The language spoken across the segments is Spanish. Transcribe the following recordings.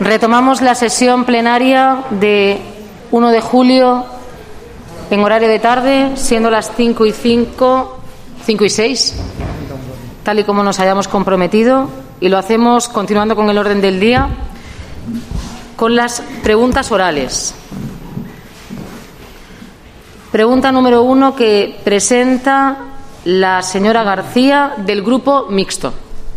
Retomamos la sesión plenaria de 1 de julio en horario de tarde, siendo las 5 y 6, tal y como nos hayamos comprometido, y lo hacemos continuando con el orden del día, con las preguntas orales. Pregunta número 1 que presenta la señora García, del Grupo Mixto.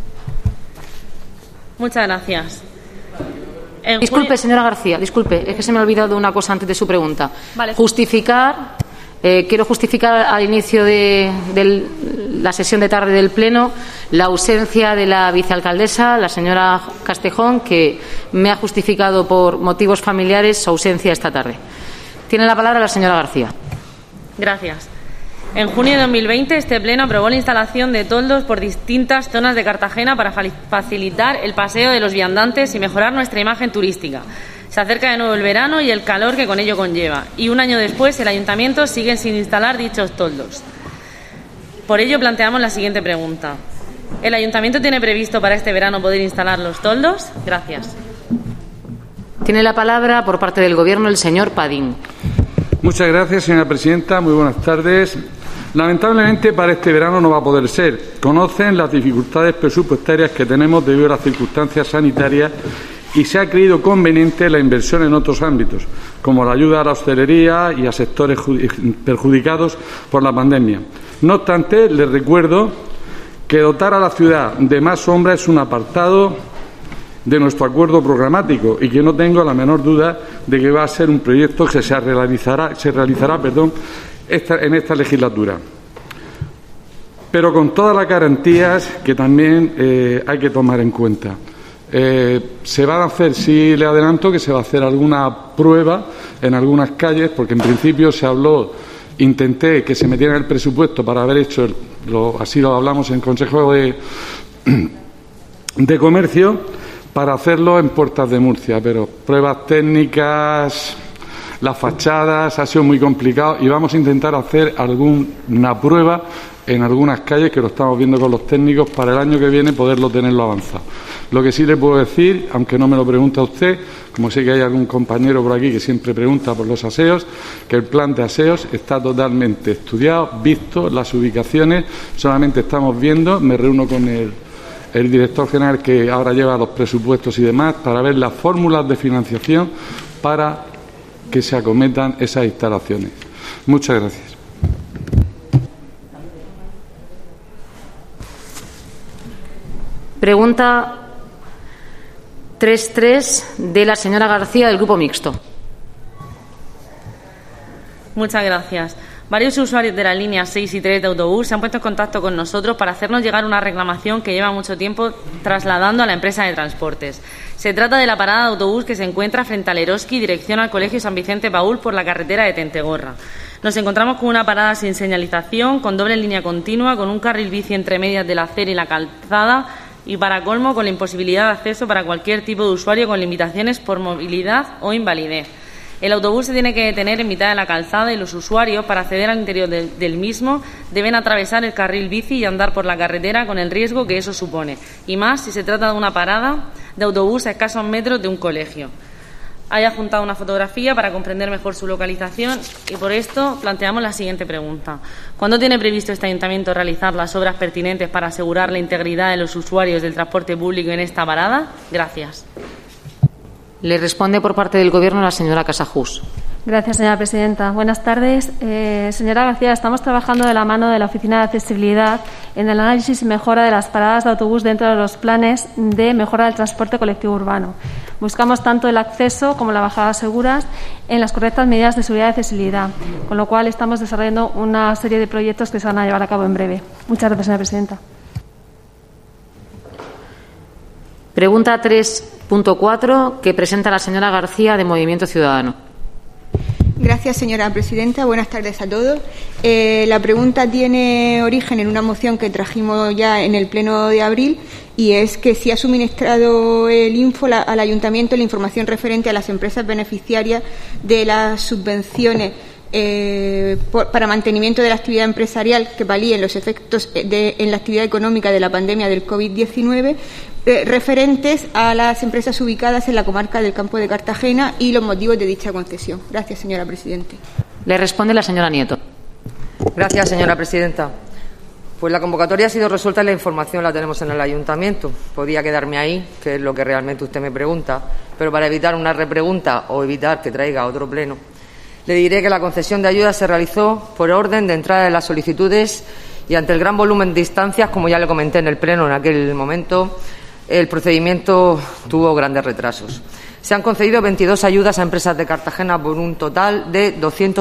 Muchas gracias. Disculpe, señora García, disculpe, es que se me ha olvidado una cosa antes de su pregunta. Vale. Quiero justificar al inicio de la sesión de tarde del Pleno la ausencia de la vicealcaldesa, la señora Castejón, que me ha justificado por motivos familiares su ausencia esta tarde. Tiene la palabra la señora García. Gracias. En junio de 2020, este Pleno aprobó la instalación de toldos por distintas zonas de Cartagena para facilitar el paseo de los viandantes y mejorar nuestra imagen turística. Se acerca de nuevo el verano y el calor que con ello conlleva. Y un año después, el Ayuntamiento sigue sin instalar dichos toldos. Por ello, planteamos la siguiente pregunta. ¿El Ayuntamiento tiene previsto para este verano poder instalar los toldos? Gracias. Tiene la palabra, por parte del Gobierno, el señor Padín. Muchas gracias, señora presidenta. Muy buenas tardes. Lamentablemente, para este verano no va a poder ser. Conocen las dificultades presupuestarias que tenemos debido a las circunstancias sanitarias y se ha creído conveniente la inversión en otros ámbitos, como la ayuda a la hostelería y a sectores perjudicados por la pandemia. No obstante, les recuerdo que dotar a la ciudad de más sombra es un apartado de nuestro acuerdo programático y que no tengo la menor duda de que va a ser un proyecto que se realizará en esta legislatura, pero con todas las garantías que también hay que tomar en cuenta. Se van a hacer, sí le adelanto, que se va a hacer alguna prueba en algunas calles, porque en principio intenté que se metiera en el presupuesto para haber hecho, así lo hablamos en Consejo de Comercio, para hacerlo en Puertas de Murcia, pero pruebas técnicas, las fachadas, ha sido muy complicado y vamos a intentar hacer alguna prueba en algunas calles, que lo estamos viendo con los técnicos, para el año que viene poderlo tenerlo avanzado. Lo que sí le puedo decir, aunque no me lo pregunta usted, como sé que hay algún compañero por aquí que siempre pregunta por los aseos, que el plan de aseos está totalmente estudiado, visto, las ubicaciones, solamente estamos viendo, me reúno con el director general que ahora lleva los presupuestos y demás, para ver las fórmulas de financiación para que se acometan esas instalaciones. Muchas gracias. Pregunta 33 de la señora García, del Grupo Mixto. Muchas gracias. Varios usuarios de las líneas 6 y 3 de autobús se han puesto en contacto con nosotros para hacernos llegar una reclamación que lleva mucho tiempo trasladando a la empresa de transportes. Se trata de la parada de autobús que se encuentra frente al Eroski, dirección al Colegio San Vicente Paúl, por la carretera de Tentegorra. Nos encontramos con una parada sin señalización, con doble línea continua, con un carril bici entre medias de la acera y la calzada y, para colmo, con la imposibilidad de acceso para cualquier tipo de usuario con limitaciones por movilidad o invalidez. El autobús se tiene que detener en mitad de la calzada y los usuarios, para acceder al interior del mismo, deben atravesar el carril bici y andar por la carretera, con el riesgo que eso supone, y más si se trata de una parada de autobús a escasos metros de un colegio. Hay adjuntado una fotografía para comprender mejor su localización y por esto planteamos la siguiente pregunta. ¿Cuándo tiene previsto este Ayuntamiento realizar las obras pertinentes para asegurar la integridad de los usuarios del transporte público en esta parada? Gracias. Le responde por parte del Gobierno la señora Casajús. Gracias, señora presidenta. Buenas tardes. Señora García, estamos trabajando de la mano de la Oficina de Accesibilidad en el análisis y mejora de las paradas de autobús dentro de los planes de mejora del transporte colectivo urbano. Buscamos tanto el acceso como la bajada seguras en las correctas medidas de seguridad y accesibilidad, con lo cual estamos desarrollando una serie de proyectos que se van a llevar a cabo en breve. Muchas gracias, señora presidenta. Pregunta 3.4 que presenta la señora García, de Movimiento Ciudadano. Gracias, señora presidenta. Buenas tardes a todos. La pregunta tiene origen en una moción que trajimos ya en el Pleno de abril, y es que si ha suministrado el Info al Ayuntamiento la información referente a las empresas beneficiarias de las subvenciones para mantenimiento de la actividad empresarial que palíen los efectos en la actividad económica de la pandemia del COVID-19, referentes a las empresas ubicadas en la comarca del Campo de Cartagena y los motivos de dicha concesión. Gracias, señora presidenta. Le responde la señora Nieto. Gracias, señora presidenta. Pues la convocatoria ha sido resuelta y la información la tenemos en el ayuntamiento. Podía quedarme ahí, que es lo que realmente usted me pregunta, pero para evitar una repregunta o evitar que traiga otro pleno, le diré que la concesión de ayuda se realizó por orden de entrada de las solicitudes y ante el gran volumen de instancias, como ya le comenté en el pleno en aquel momento, el procedimiento tuvo grandes retrasos. Se han concedido 22 ayudas a empresas de Cartagena por un total de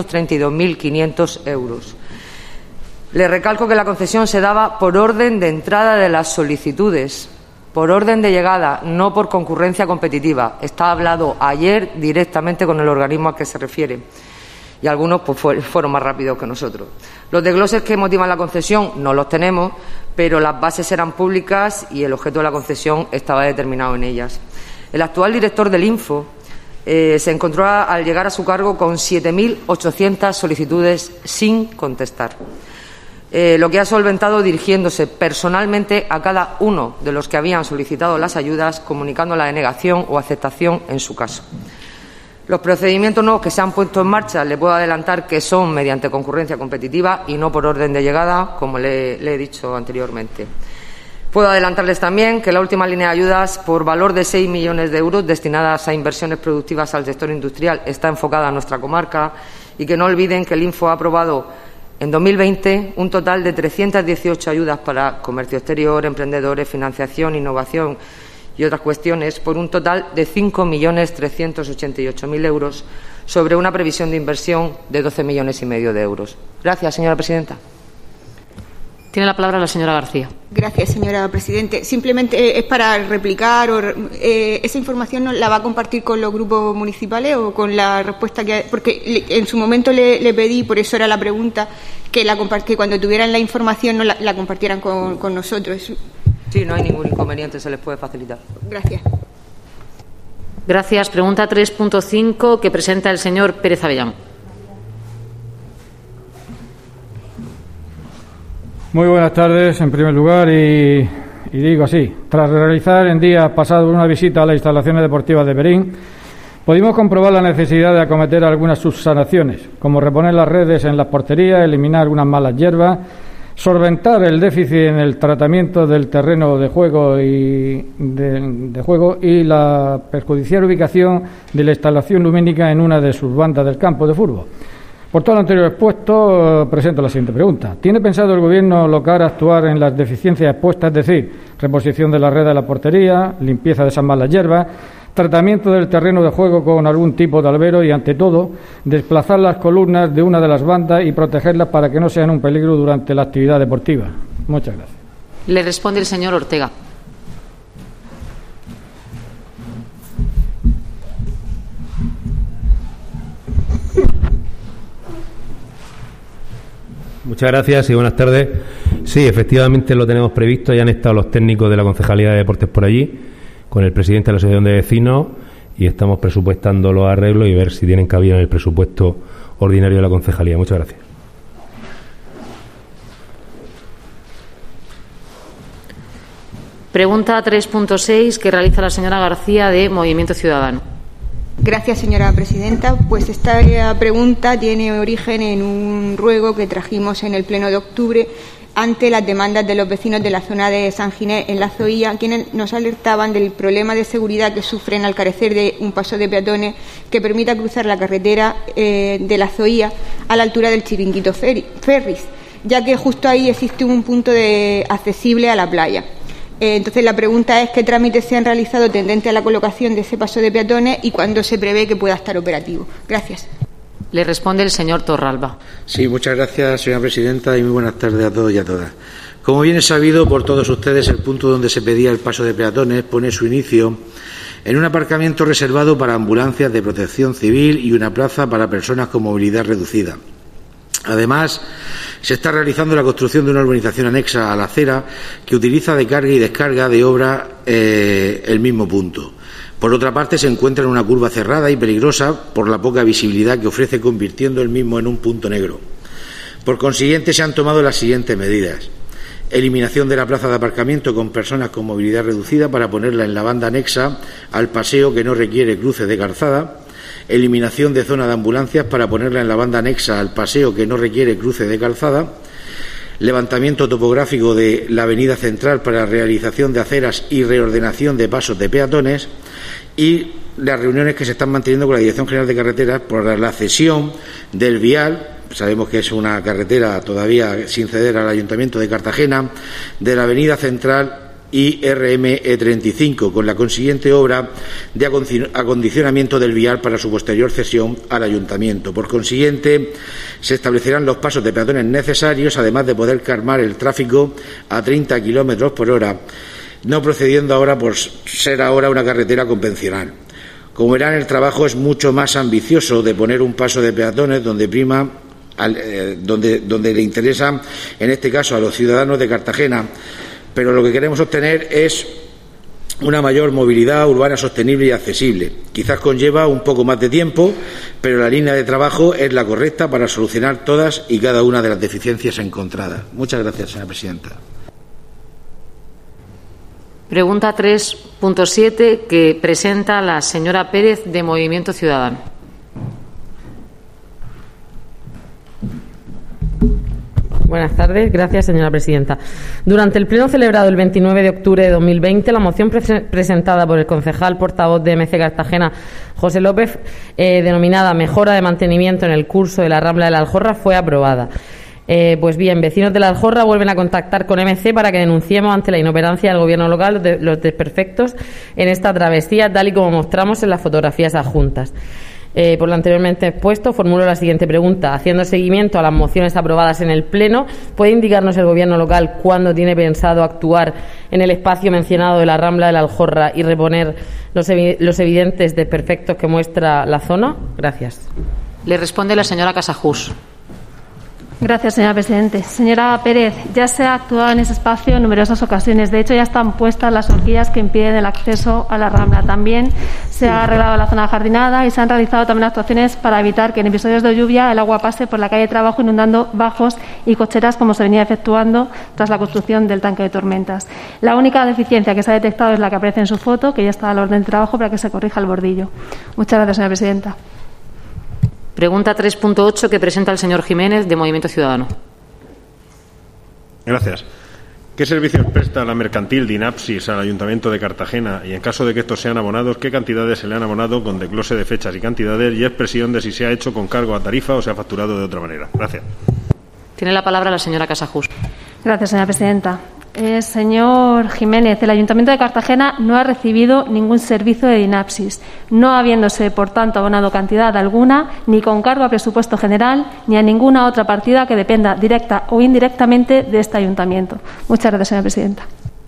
232.500 euros. Le recalco que la concesión se daba por orden de entrada de las solicitudes, por orden de llegada, no por concurrencia competitiva. Está hablado ayer directamente con el organismo al que se refiere y algunos fueron más rápidos que nosotros. Los desgloses que motivan la concesión no los tenemos, pero las bases eran públicas y el objeto de la concesión estaba determinado en ellas. El actual director del Info se encontró al llegar a su cargo con 7.800 solicitudes sin contestar. Lo que ha solventado dirigiéndose personalmente a cada uno de los que habían solicitado las ayudas, comunicando la denegación o aceptación en su caso. Los procedimientos nuevos que se han puesto en marcha, le puedo adelantar que son mediante concurrencia competitiva y no por orden de llegada, como le he dicho anteriormente. Puedo adelantarles también que la última línea de ayudas por valor de 6 millones de euros destinadas a inversiones productivas al sector industrial está enfocada a nuestra comarca y que no olviden que el Info ha aprobado en 2020 un total de 318 ayudas para comercio exterior, emprendedores, financiación, innovación y otras cuestiones por un total de 5.388.000 euros sobre una previsión de inversión de 12,5 millones de euros. Gracias, señora presidenta. Tiene la palabra la señora García. Gracias, señora presidenta. Simplemente es para replicar. ¿Esa información la va a compartir con los grupos municipales o con la respuesta que...? Porque en su momento le pedí, por eso era la pregunta, que cuando tuvieran la información la compartieran con nosotros. Sí, no hay ningún inconveniente, se les puede facilitar. Gracias. Gracias. Pregunta 3.5 que presenta el señor Pérez Avellán. Muy buenas tardes, en primer lugar, y digo así, tras realizar en días pasados una visita a las instalaciones deportivas de Berín, pudimos comprobar la necesidad de acometer algunas subsanaciones, como reponer las redes en las porterías, eliminar algunas malas hierbas, solventar el déficit en el tratamiento del terreno de juego y la perjudicial ubicación de la instalación lumínica en una de sus bandas del campo de fútbol. Por todo lo anterior expuesto, presento la siguiente pregunta. ¿Tiene pensado el Gobierno local actuar en las deficiencias expuestas, es decir, reposición de la red de la portería, limpieza de esas malas hierbas, tratamiento del terreno de juego con algún tipo de albero y, ante todo, desplazar las columnas de una de las bandas y protegerlas para que no sean un peligro durante la actividad deportiva? Muchas gracias. Le responde el señor Ortega. Muchas gracias y buenas tardes. Sí, efectivamente lo tenemos previsto. Ya han estado los técnicos de la Concejalía de Deportes por allí, con el presidente de la Asociación de Vecinos, y estamos presupuestando los arreglos y ver si tienen cabida en el presupuesto ordinario de la Concejalía. Muchas gracias. Pregunta 3.6 que realiza la señora García de Movimiento Ciudadano. Gracias, señora presidenta. Pues esta pregunta tiene origen en un ruego que trajimos en el Pleno de octubre ante las demandas de los vecinos de la zona de San Ginés, en la Zoía, quienes nos alertaban del problema de seguridad que sufren al carecer de un paso de peatones que permita cruzar la carretera de la Zoía a la altura del Chiringuito Ferris, ya que justo ahí existe un punto accesible a la playa. Entonces, la pregunta es qué trámites se han realizado tendente a la colocación de ese paso de peatones y cuándo se prevé que pueda estar operativo. Gracias. Le responde el señor Torralba. Sí, muchas gracias, señora presidenta, y muy buenas tardes a todos y a todas. Como bien es sabido por todos ustedes, el punto donde se pedía el paso de peatones pone su inicio en un aparcamiento reservado para ambulancias de protección civil y una plaza para personas con movilidad reducida. Además, se está realizando la construcción de una urbanización anexa a la acera que utiliza de carga y descarga de obra el mismo punto. Por otra parte, se encuentra en una curva cerrada y peligrosa por la poca visibilidad que ofrece, convirtiendo el mismo en un punto negro. Por consiguiente, se han tomado las siguientes medidas: eliminación de la plaza de aparcamiento con personas con movilidad reducida para ponerla en la banda anexa al paseo que no requiere cruce de calzada, eliminación de zona de ambulancias para ponerla en la banda anexa al paseo que no requiere cruce de calzada, levantamiento topográfico de la avenida central para realización de aceras y reordenación de pasos de peatones, y las reuniones que se están manteniendo con la Dirección General de Carreteras por la cesión del vial. Sabemos que es una carretera todavía sin ceder al Ayuntamiento de Cartagena, de la avenida central y RME35, con la consiguiente obra de acondicionamiento del vial para su posterior cesión al Ayuntamiento. Por consiguiente, se establecerán los pasos de peatones necesarios, además de poder calmar el tráfico a 30 kilómetros por hora, no procediendo ahora por ser ahora una carretera convencional. Como verán, el trabajo es mucho más ambicioso de poner un paso de peatones donde prima, donde le interesa, en este caso, a los ciudadanos de Cartagena, pero lo que queremos obtener es una mayor movilidad urbana sostenible y accesible. Quizás conlleva un poco más de tiempo, pero la línea de trabajo es la correcta para solucionar todas y cada una de las deficiencias encontradas. Muchas gracias, señora presidenta. Pregunta 3.7 que presenta la señora Pérez, de Movimiento Ciudadano. Buenas tardes. Gracias, señora presidenta. Durante el pleno celebrado el 29 de octubre de 2020, la moción presentada por el concejal portavoz de MC Cartagena, José López, denominada Mejora de mantenimiento en el curso de la Rambla de la Aljorra, fue aprobada. Pues bien, vecinos de la Aljorra vuelven a contactar con MC para que denunciemos ante la inoperancia del Gobierno local los desperfectos en esta travesía, tal y como mostramos en las fotografías adjuntas. Por lo anteriormente expuesto, formulo la siguiente pregunta. Haciendo seguimiento a las mociones aprobadas en el Pleno, ¿puede indicarnos el Gobierno local cuándo tiene pensado actuar en el espacio mencionado de la Rambla de la Aljorra y reponer los evidentes desperfectos que muestra la zona? Gracias. Le responde la señora Casajús. Gracias, señora presidenta. Señora Pérez, ya se ha actuado en ese espacio en numerosas ocasiones. De hecho, ya están puestas las horquillas que impiden el acceso a la Rambla. También se ha arreglado la zona jardinada y se han realizado también actuaciones para evitar que en episodios de lluvia el agua pase por la calle de Trabajo, inundando bajos y cocheras, como se venía efectuando tras la construcción del tanque de tormentas. La única deficiencia que se ha detectado es la que aparece en su foto, que ya está al orden del trabajo para que se corrija el bordillo. Muchas gracias, señora presidenta. Pregunta 3.8 que presenta el señor Jiménez, de Movimiento Ciudadano. Gracias. ¿Qué servicios presta la mercantil Dinapsis al Ayuntamiento de Cartagena? Y en caso de que estos sean abonados, ¿qué cantidades se le han abonado con desglose de fechas y cantidades y expresión de si se ha hecho con cargo a tarifa o se ha facturado de otra manera? Gracias. Tiene la palabra la señora Casajús. Gracias, señora presidenta. Señor Jiménez, el Ayuntamiento de Cartagena no ha recibido ningún servicio de Dinapsis, no habiéndose, por tanto, abonado cantidad alguna, ni con cargo a presupuesto general, ni a ninguna otra partida que dependa directa o indirectamente de este Ayuntamiento. Muchas gracias, señora presidenta.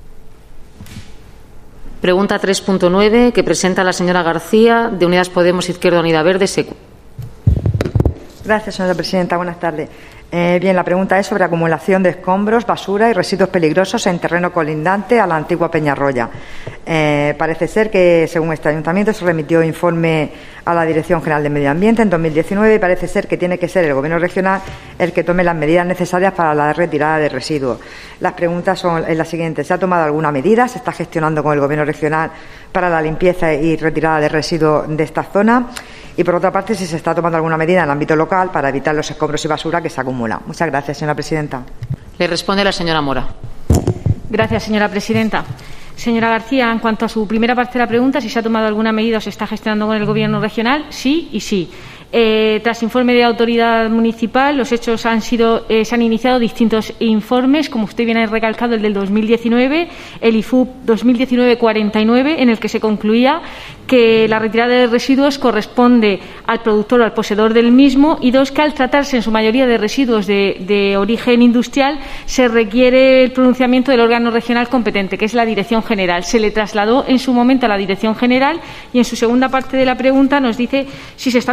Pregunta 3.9 que presenta la señora García, de Unidas Podemos, Izquierda Unida Verde, SECU. Gracias, señora presidenta. Buenas tardes. Bien, la pregunta es sobre acumulación de escombros, basura y residuos peligrosos en terreno colindante a la antigua Peñarroya. Parece ser que, según este ayuntamiento, se remitió informe a la Dirección General de Medio Ambiente en 2019 y parece ser que tiene que ser el Gobierno regional el que tome las medidas necesarias para la retirada de residuos. Las preguntas son las siguientes. ¿Se ha tomado alguna medida? ¿Se está gestionando con el Gobierno regional para la limpieza y retirada de residuos de esta zona? Y, por otra parte, si se está tomando alguna medida en el ámbito local para evitar los escombros y basura que se acumulan. Muchas gracias, señora presidenta. Le responde la señora Mora. Gracias, señora presidenta. Señora García, en cuanto a su primera parte de la pregunta, si se ha tomado alguna medida o se está gestionando con el Gobierno regional, sí y sí. Tras informe de autoridad municipal, los hechos se han iniciado distintos informes, como usted bien ha recalcado, el del 2019, el IFUP 2019-49, en el que se concluía que la retirada de residuos corresponde al productor o al poseedor del mismo, y dos, que al tratarse en su mayoría de residuos de origen industrial se requiere el pronunciamiento del órgano regional competente, que es la Dirección General. Se le trasladó en su momento a la Dirección General y en su segunda parte de la pregunta nos dice si se está tomando alguna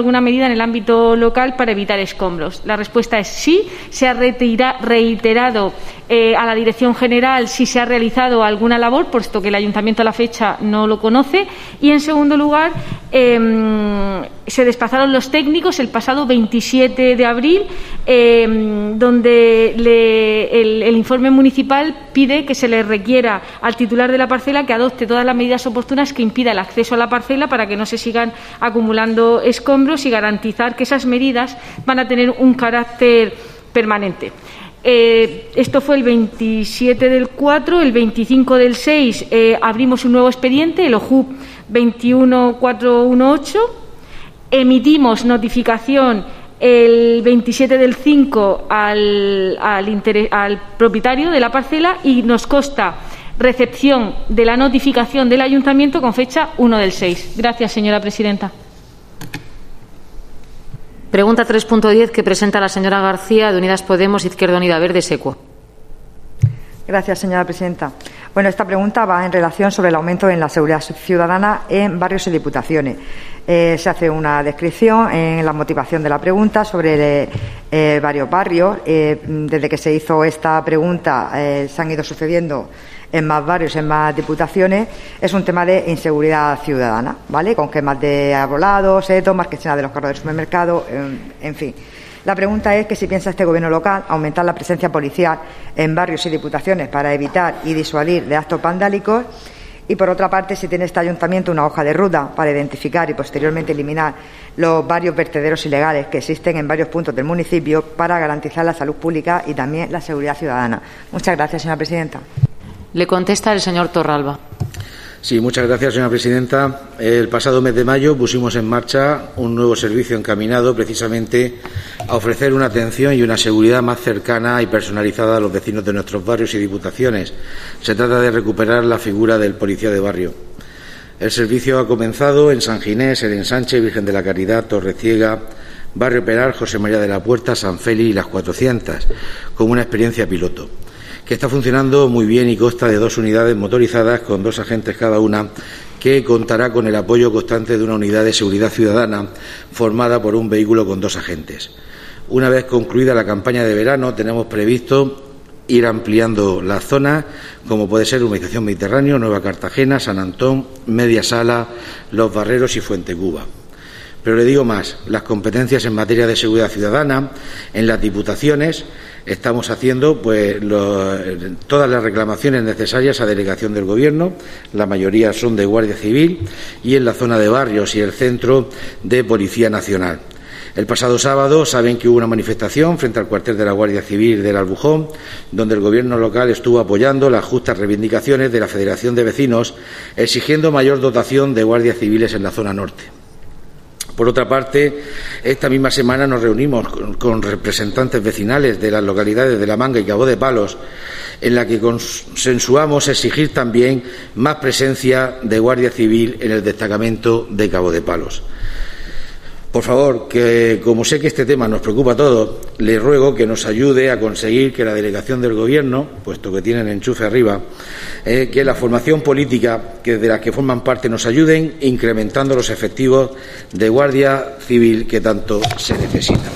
alguna medida en el ámbito local para evitar escombros. La respuesta es sí. Se ha reiterado a la Dirección General si se ha realizado alguna labor, puesto que el Ayuntamiento a la fecha no lo conoce. Y, en segundo lugar, se desplazaron los técnicos el pasado 27 de abril, donde el informe municipal pide que se le requiera al titular de la parcela que adopte todas las medidas oportunas que impida el acceso a la parcela para que no se sigan acumulando escombros y garantizar que esas medidas van a tener un carácter permanente. Esto fue el 27 del 4, el 25 del 6 abrimos un nuevo expediente, el OJUP 21418, emitimos notificación el 27 del 5 al propietario de la parcela y nos consta recepción de la notificación del Ayuntamiento con fecha 1 del 6. Gracias, señora presidenta. Pregunta 3.10 que presenta la señora García, de Unidas Podemos, Izquierda Unida, Verde, SECUA. Gracias, señora presidenta. Bueno, esta pregunta va en relación sobre el aumento en la seguridad ciudadana en barrios y diputaciones. Se hace una descripción en la motivación de la pregunta sobre varios barrios. Desde que se hizo esta pregunta se han ido sucediendo en más barrios, en más diputaciones. Es un tema de inseguridad ciudadana, ¿vale? Con quemas de arbolados, setos, marquesinas de los carros del supermercado, en fin. La pregunta es que si piensa este Gobierno local aumentar la presencia policial en barrios y diputaciones para evitar y disuadir de actos vandálicos y, por otra parte, si tiene este Ayuntamiento una hoja de ruta para identificar y posteriormente eliminar los varios vertederos ilegales que existen en varios puntos del municipio para garantizar la salud pública y también la seguridad ciudadana. Muchas gracias, señora presidenta. Le contesta el señor Torralba. Sí, muchas gracias, señora presidenta. El pasado mes de mayo pusimos en marcha un nuevo servicio encaminado precisamente a ofrecer una atención y una seguridad más cercana y personalizada a los vecinos de nuestros barrios y diputaciones. Se trata de recuperar la figura del policía de barrio. El servicio ha comenzado en San Ginés, el Ensanche, Virgen de la Caridad, Torreciega, Barrio Peral, José María de la Puerta, San Félix y Las 400, como una experiencia piloto, que está funcionando muy bien y consta de 2 unidades motorizadas con 2 agentes cada una, que contará con el apoyo constante de una unidad de seguridad ciudadana formada por un vehículo con 2 agentes. Una vez concluida la campaña de verano, tenemos previsto ir ampliando las zonas, como puede ser Urbanización Mediterráneo, Nueva Cartagena, San Antón, Media Sala, Los Barreros y Fuentecuba. Pero le digo más, las competencias en materia de seguridad ciudadana en las diputaciones estamos haciendo todas las reclamaciones necesarias a delegación del Gobierno, la mayoría son de Guardia Civil, y en la zona de barrios y el centro de Policía Nacional. El pasado sábado saben que hubo una manifestación frente al cuartel de la Guardia Civil del Albujón, donde el Gobierno local estuvo apoyando las justas reivindicaciones de la Federación de Vecinos, exigiendo mayor dotación de guardias civiles en la zona norte. Por otra parte, esta misma semana nos reunimos con representantes vecinales de las localidades de La Manga y Cabo de Palos, en la que consensuamos exigir también más presencia de Guardia Civil en el destacamento de Cabo de Palos. Por favor, que como sé que este tema nos preocupa a todos, le ruego que nos ayude a conseguir que la delegación del Gobierno, puesto que tienen enchufe arriba, que la formación política de las que forman parte nos ayuden incrementando los efectivos de Guardia Civil que tanto se necesitan.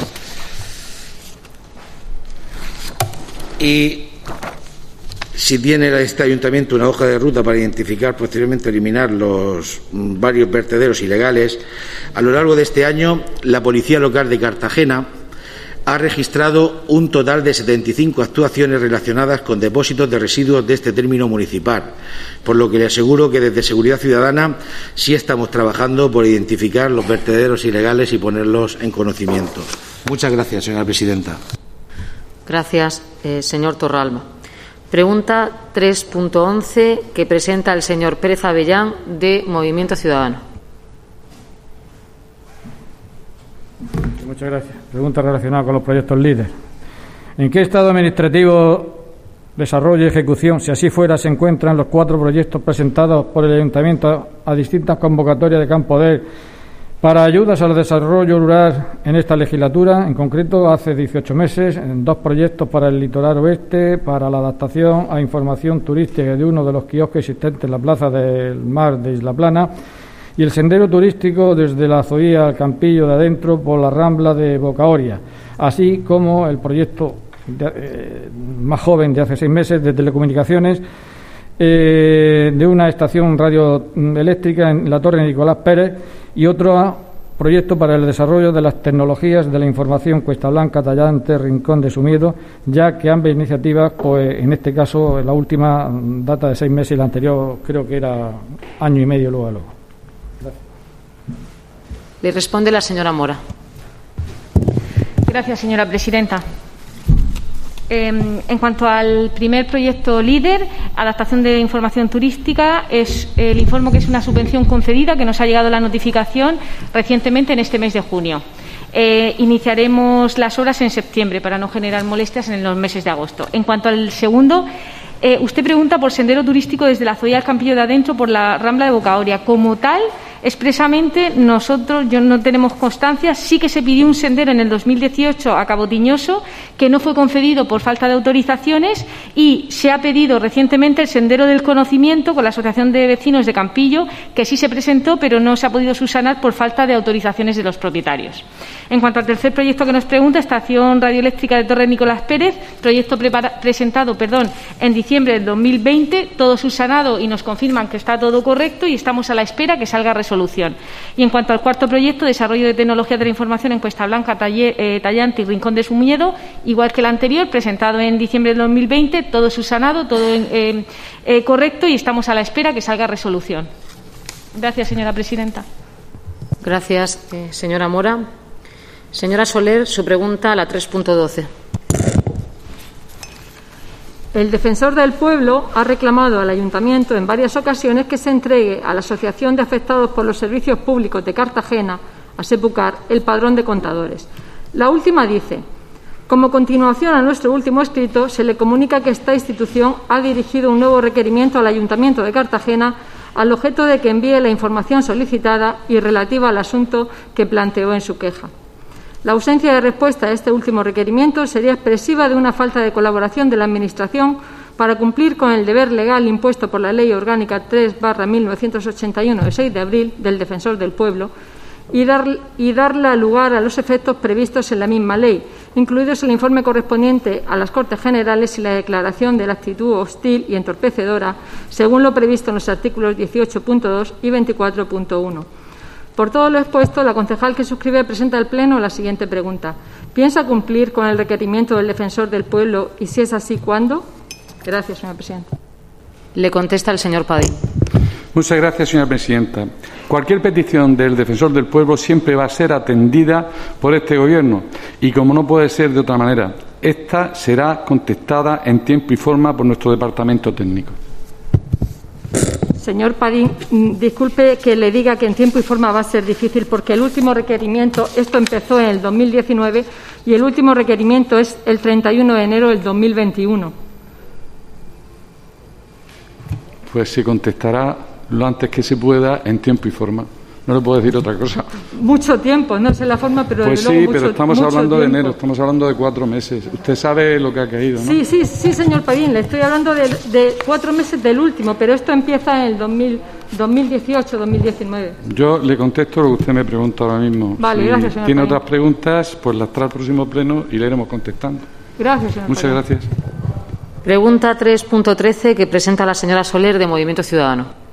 Y si tiene este Ayuntamiento una hoja de ruta para identificar, posteriormente eliminar los varios vertederos ilegales, a lo largo de este año la Policía Local de Cartagena ha registrado un total de 75 actuaciones relacionadas con depósitos de residuos de este término municipal, por lo que le aseguro que desde Seguridad Ciudadana sí estamos trabajando por identificar los vertederos ilegales y ponerlos en conocimiento. Muchas gracias, señora presidenta. Gracias, señor Torralba. Pregunta 3.11 que presenta el señor Pérez Avellán, de Movimiento Ciudadano. Muchas gracias. Pregunta relacionada con los proyectos LEADER. ¿En qué estado administrativo, desarrollo y ejecución, si así fuera, se encuentran los 4 proyectos presentados por el Ayuntamiento a distintas convocatorias de Campoder para ayudas al desarrollo rural en esta legislatura? En concreto, hace 18 meses, en 2 proyectos para el litoral oeste, para la adaptación a información turística de uno de los quioscos existentes en la Plaza del Mar de Isla Plana, y el sendero turístico desde la Zoía al Campillo de Adentro por la Rambla de Bocaoria, así como el proyecto más joven de hace 6 meses de telecomunicaciones de una estación radioeléctrica en la Torre Nicolás Pérez y otro proyecto para el desarrollo de las tecnologías de la información Cuesta Blanca, Tallante, Rincón de Sumiedo, ya que ambas iniciativas, pues en este caso la última data de 6 meses y la anterior creo que era año y medio luego. Gracias. Le responde la señora Mora. Gracias, señora presidenta. En cuanto al primer proyecto líder, adaptación de información turística, le informo que es una subvención concedida, que nos ha llegado la notificación recientemente en este mes de junio. Iniciaremos las obras en septiembre para no generar molestias en los meses de agosto. En cuanto al segundo, usted pregunta por sendero turístico desde la Zoía al Campillo de Adentro por la Rambla de Bocaoria. Como tal, expresamente, nosotros no tenemos constancia. Sí que se pidió un sendero en el 2018 a Cabo Tiñoso, que no fue concedido por falta de autorizaciones, y se ha pedido recientemente el sendero del conocimiento con la Asociación de Vecinos de Campillo, que sí se presentó, pero no se ha podido subsanar por falta de autorizaciones de los propietarios. En cuanto al tercer proyecto que nos pregunta, estación radioeléctrica de Torre Nicolás Pérez, proyecto presentado en diciembre del 2020, todo subsanado y nos confirman que está todo correcto y estamos a la espera que salga resolución. Y en cuanto al cuarto proyecto, desarrollo de tecnologías de la información en Cuesta Blanca, Tallante y Rincón de Sumiedo, igual que el anterior, presentado en diciembre del 2020, todo subsanado, todo correcto y estamos a la espera que salga resolución. Gracias, señora presidenta. Gracias, señora Mora. Señora Soler, su pregunta a la 3.12. El Defensor del Pueblo ha reclamado al Ayuntamiento en varias ocasiones que se entregue a la Asociación de Afectados por los Servicios Públicos de Cartagena, ASEPUCAR, el padrón de contadores. La última dice: como continuación a nuestro último escrito, se le comunica que esta institución ha dirigido un nuevo requerimiento al Ayuntamiento de Cartagena al objeto de que envíe la información solicitada y relativa al asunto que planteó en su queja. La ausencia de respuesta a este último requerimiento sería expresiva de una falta de colaboración de la Administración para cumplir con el deber legal impuesto por la Ley Orgánica 3/1981 de 6 de abril del Defensor del Pueblo y darle lugar a los efectos previstos en la misma ley, incluidos el informe correspondiente a las Cortes Generales y la declaración de la actitud hostil y entorpecedora, según lo previsto en los artículos 18.2 y 24.1. Por todo lo expuesto, la concejal que suscribe presenta al Pleno la siguiente pregunta: ¿piensa cumplir con el requerimiento del Defensor del Pueblo y, si es así, cuándo? Gracias, señora presidenta. Le contesta el señor Padín. Muchas gracias, señora presidenta. Cualquier petición del Defensor del Pueblo siempre va a ser atendida por este Gobierno y, como no puede ser de otra manera, esta será contestada en tiempo y forma por nuestro departamento técnico. Señor Padín, disculpe que le diga que en tiempo y forma va a ser difícil, porque el último requerimiento, esto empezó en el 2019 y el último requerimiento es el 31 de enero del 2021. Pues se contestará lo antes que se pueda en tiempo y forma. No le puedo decir otra cosa. Mucho tiempo, no sé la forma, pero pues desde luego sí, pero estamos hablando tiempo. de enero, estamos hablando de 4 meses. Usted sabe lo que ha caído, ¿no? Sí, señor Padín, le estoy hablando de 4 meses del último, pero esto empieza en el 2018-2019. Yo le contesto lo que usted me pregunta ahora mismo. Vale, si gracias, señor tiene Padín. otras preguntas, pues las trae al próximo pleno y le iremos contestando. Gracias, señor Muchas Padín. gracias. Pregunta 3.13 que presenta la señora Soler de Movimiento Ciudadano.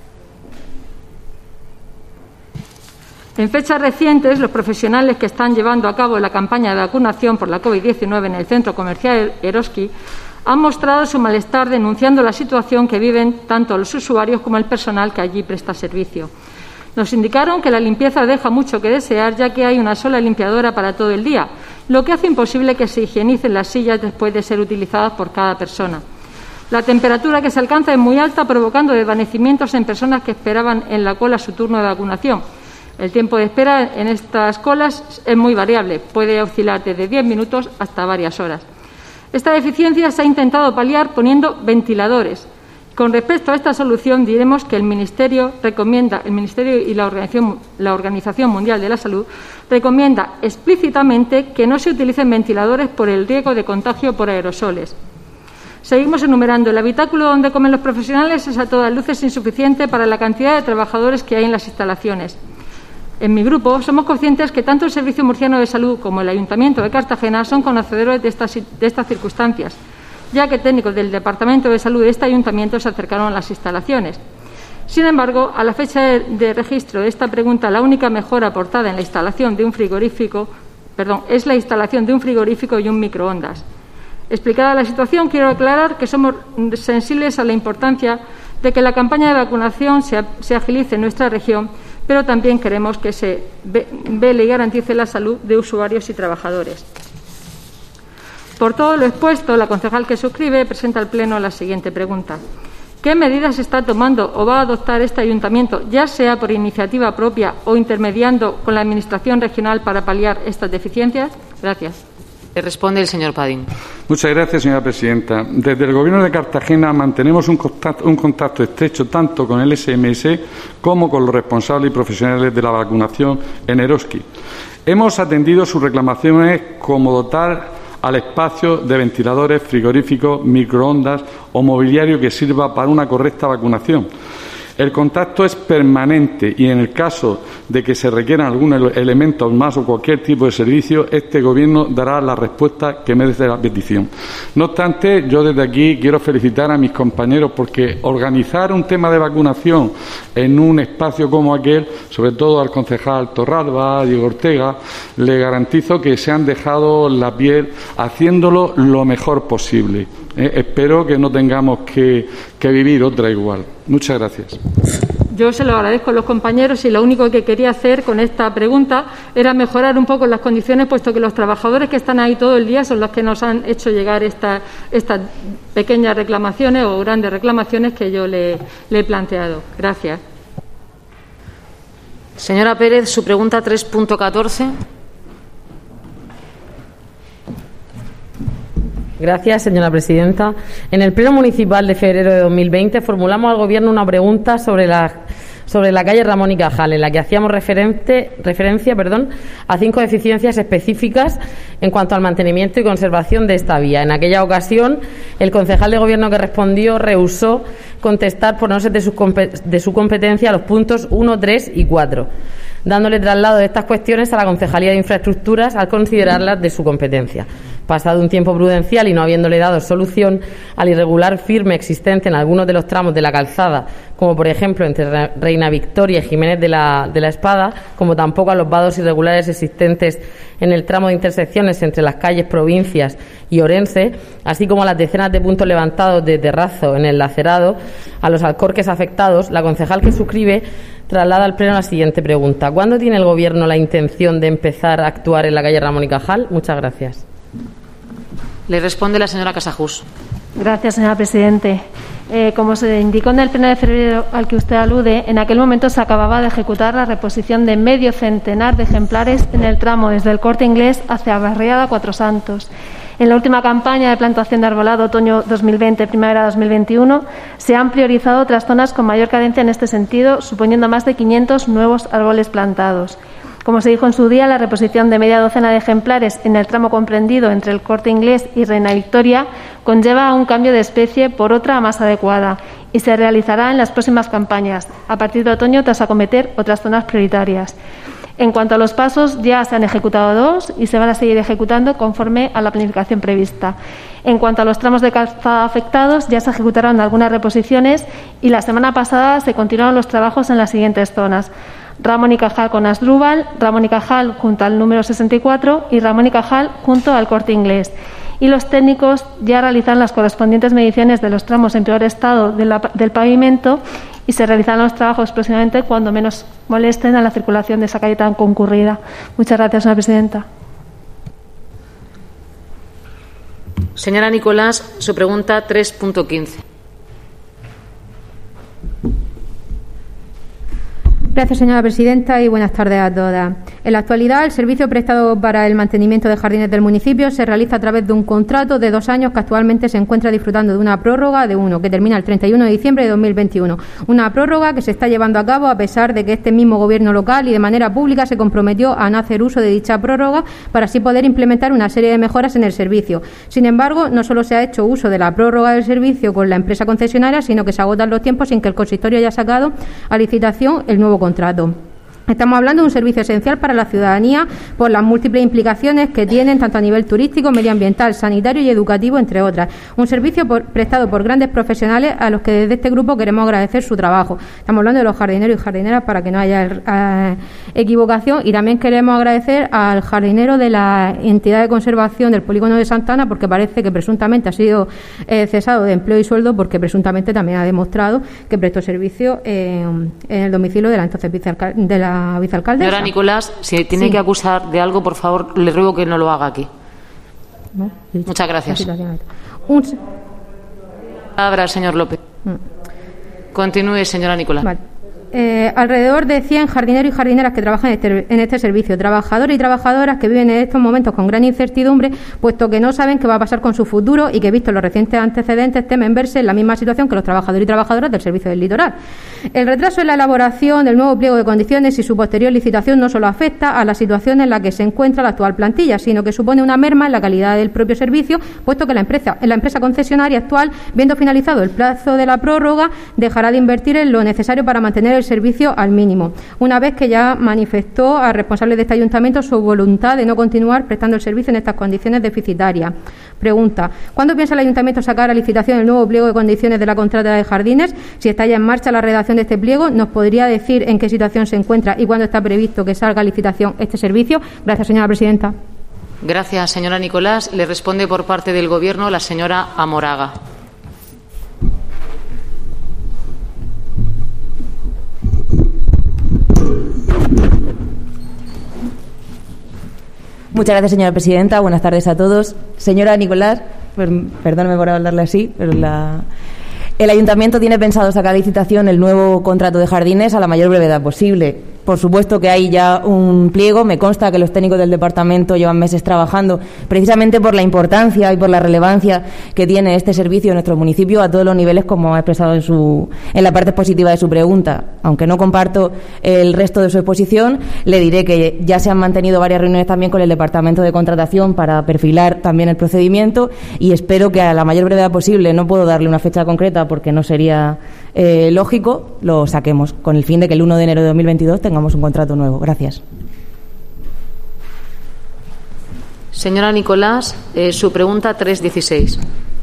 En fechas recientes, los profesionales que están llevando a cabo la campaña de vacunación por la COVID-19 en el Centro Comercial Eroski han mostrado su malestar denunciando la situación que viven tanto los usuarios como el personal que allí presta servicio. Nos indicaron que la limpieza deja mucho que desear, ya que hay una sola limpiadora para todo el día, lo que hace imposible que se higienicen las sillas después de ser utilizadas por cada persona. La temperatura que se alcanza es muy alta, provocando desvanecimientos en personas que esperaban en la cola su turno de vacunación. El tiempo de espera en estas colas es muy variable, puede oscilar desde 10 minutos hasta varias horas. Esta deficiencia se ha intentado paliar poniendo ventiladores. Con respecto a esta solución, diremos que el Ministerio y la Organización Mundial de la Salud recomienda explícitamente que no se utilicen ventiladores por el riesgo de contagio por aerosoles. Seguimos enumerando. El habitáculo donde comen los profesionales es a todas luces insuficiente para la cantidad de trabajadores que hay en las instalaciones. En mi grupo somos conscientes que tanto el Servicio Murciano de Salud como el Ayuntamiento de Cartagena son conocedores de estas circunstancias, ya que técnicos del Departamento de Salud de este Ayuntamiento se acercaron a las instalaciones. Sin embargo, a la fecha de registro de esta pregunta, la única mejora aportada en la instalación de un frigorífico, es la instalación de un frigorífico y un microondas. Explicada la situación, quiero aclarar que somos sensibles a la importancia de que la campaña de vacunación se agilice en nuestra región, pero también queremos que se vele y garantice la salud de usuarios y trabajadores. Por todo lo expuesto, la concejal que suscribe presenta al Pleno la siguiente pregunta. ¿Qué medidas está tomando o va a adoptar este Ayuntamiento, ya sea por iniciativa propia o intermediando con la Administración regional para paliar estas deficiencias? Gracias. Le responde el señor Padín. Muchas gracias, señora presidenta. Desde el Gobierno de Cartagena mantenemos un contacto estrecho tanto con el SMS como con los responsables y profesionales de la vacunación en Eroski. Hemos atendido sus reclamaciones como dotar al espacio de ventiladores, frigoríficos, microondas o mobiliario que sirva para una correcta vacunación. El contacto es permanente y, en el caso de que se requieran algunos elementos más o cualquier tipo de servicio, este Gobierno dará la respuesta que merece la petición. No obstante, yo desde aquí quiero felicitar a mis compañeros porque organizar un tema de vacunación en un espacio como aquel, sobre todo al concejal Torralba, a Diego Ortega, le garantizo que se han dejado la piel haciéndolo lo mejor posible. Espero que no tengamos que vivir otra igual. Muchas gracias. Yo se lo agradezco a los compañeros y lo único que quería hacer con esta pregunta era mejorar un poco las condiciones, puesto que los trabajadores que están ahí todo el día son los que nos han hecho llegar estas pequeñas reclamaciones o grandes reclamaciones que yo le he planteado. Gracias. Señora Pérez, su pregunta 3.14. Gracias, señora presidenta. En el Pleno Municipal de febrero de 2020 formulamos al Gobierno una pregunta sobre la calle Ramón y Cajal, en la que hacíamos referencia a 5 deficiencias específicas en cuanto al mantenimiento y conservación de esta vía. En aquella ocasión, el concejal de Gobierno que respondió rehusó contestar por no ser de su competencia los puntos 1, 3 y 4, dándole traslado de estas cuestiones a la Concejalía de Infraestructuras al considerarlas de su competencia. Pasado un tiempo prudencial y no habiéndole dado solución al irregular firme existente en algunos de los tramos de la calzada, como por ejemplo entre Reina Victoria y Jiménez de la Espada, como tampoco a los vados irregulares existentes en el tramo de intersecciones entre las calles Provincias y Orense, así como a las decenas de puntos levantados de terrazo en el lacerado, a los alcorques afectados, la concejal que suscribe traslada al Pleno la siguiente pregunta. ¿Cuándo tiene el Gobierno la intención de empezar a actuar en la calle Ramón y Cajal? Muchas gracias. Le responde la señora Casajús. Gracias, señora presidente. Como se indicó en el Pleno de febrero al que usted alude, en aquel momento se acababa de ejecutar la reposición de medio centenar de ejemplares en el tramo desde el Corte Inglés hacia Barriada Cuatro Santos. En la última campaña de plantación de arbolado otoño 2020, primavera 2021, se han priorizado otras zonas con mayor carencia en este sentido, suponiendo más de 500 nuevos árboles plantados. Como se dijo en su día, la reposición de media docena de ejemplares en el tramo comprendido entre el Corte Inglés y Reina Victoria conlleva un cambio de especie por otra más adecuada y se realizará en las próximas campañas, a partir de otoño, tras acometer otras zonas prioritarias. En cuanto a los pasos, ya se han ejecutado 2 y se van a seguir ejecutando conforme a la planificación prevista. En cuanto a los tramos de calzada afectados, ya se ejecutaron algunas reposiciones y la semana pasada se continuaron los trabajos en las siguientes zonas: Ramón y Cajal con Asdrúbal, Ramón y Cajal junto al número 64 y Ramón y Cajal junto al Corte Inglés. Y los técnicos ya realizan las correspondientes mediciones de los tramos en peor estado del pavimento y se realizarán los trabajos próximamente cuando menos molesten a la circulación de esa calle tan concurrida. Muchas gracias, señora presidenta. Señora Nicolás, su pregunta 3.15. Gracias, señora presidenta, y buenas tardes a todas. En la actualidad, el servicio prestado para el mantenimiento de jardines del municipio se realiza a través de un contrato de 2 años que actualmente se encuentra disfrutando de una prórroga de 1, que termina el 31 de diciembre de 2021. Una prórroga que se está llevando a cabo a pesar de que este mismo gobierno local y de manera pública se comprometió a no hacer uso de dicha prórroga para así poder implementar una serie de mejoras en el servicio. Sin embargo, no solo se ha hecho uso de la prórroga del servicio con la empresa concesionaria, sino que se agotan los tiempos sin que el consistorio haya sacado a licitación el nuevo contrato. Estamos hablando de un servicio esencial para la ciudadanía por las múltiples implicaciones que tienen tanto a nivel turístico, medioambiental, sanitario y educativo, entre otras. Un servicio prestado por grandes profesionales a los que desde este grupo queremos agradecer su trabajo. Estamos hablando de los jardineros y jardineras para que no haya equivocación, y también queremos agradecer al jardinero de la entidad de conservación del polígono de Santana, porque parece que presuntamente ha sido cesado de empleo y sueldo porque presuntamente también ha demostrado que prestó servicio en el domicilio de la entonces vicealcaldesa. Señora Nicolás, si tiene que acusar de algo, por favor, le ruego que no lo haga aquí. ¿No? Muchas gracias. Palabra al señor López. Continúe, señora Nicolás. Vale. Alrededor de 100 jardineros y jardineras que trabajan en este servicio, trabajadores y trabajadoras que viven en estos momentos con gran incertidumbre, puesto que no saben qué va a pasar con su futuro y que, visto los recientes antecedentes, temen verse en la misma situación que los trabajadores y trabajadoras del servicio del litoral. El retraso en la elaboración del nuevo pliego de condiciones y su posterior licitación no solo afecta a la situación en la que se encuentra la actual plantilla, sino que supone una merma en la calidad del propio servicio, puesto que la empresa concesionaria actual, viendo finalizado el plazo de la prórroga, dejará de invertir en lo necesario para mantener el servicio al mínimo, una vez que ya manifestó a responsables de este ayuntamiento su voluntad de no continuar prestando el servicio en estas condiciones deficitarias. Pregunta: ¿cuándo piensa el ayuntamiento sacar a licitación el nuevo pliego de condiciones de la contrata de jardines? Si está ya en marcha la redacción de este pliego, ¿nos podría decir en qué situación se encuentra y cuándo está previsto que salga a licitación este servicio? Gracias, señora presidenta. Gracias, señora Nicolás. Le responde por parte del Gobierno la señora Amoraga. Muchas gracias, señora presidenta. Buenas tardes a todos. Señora Nicolás, perdóneme por hablarle así, pero el ayuntamiento tiene pensado sacar a licitación el nuevo contrato de jardines a la mayor brevedad posible. Por supuesto que hay ya un pliego. Me consta que los técnicos del departamento llevan meses trabajando precisamente por la importancia y por la relevancia que tiene este servicio en nuestro municipio a todos los niveles, como ha expresado en la parte expositiva de su pregunta. Aunque no comparto el resto de su exposición, le diré que ya se han mantenido varias reuniones también con el departamento de contratación para perfilar también el procedimiento, y espero que a la mayor brevedad posible, no puedo darle una fecha concreta porque no sería lógico, lo saquemos con el fin de que el 1 de enero de 2022 tengamos un contrato nuevo. Gracias. Señora Nicolás, su pregunta 316.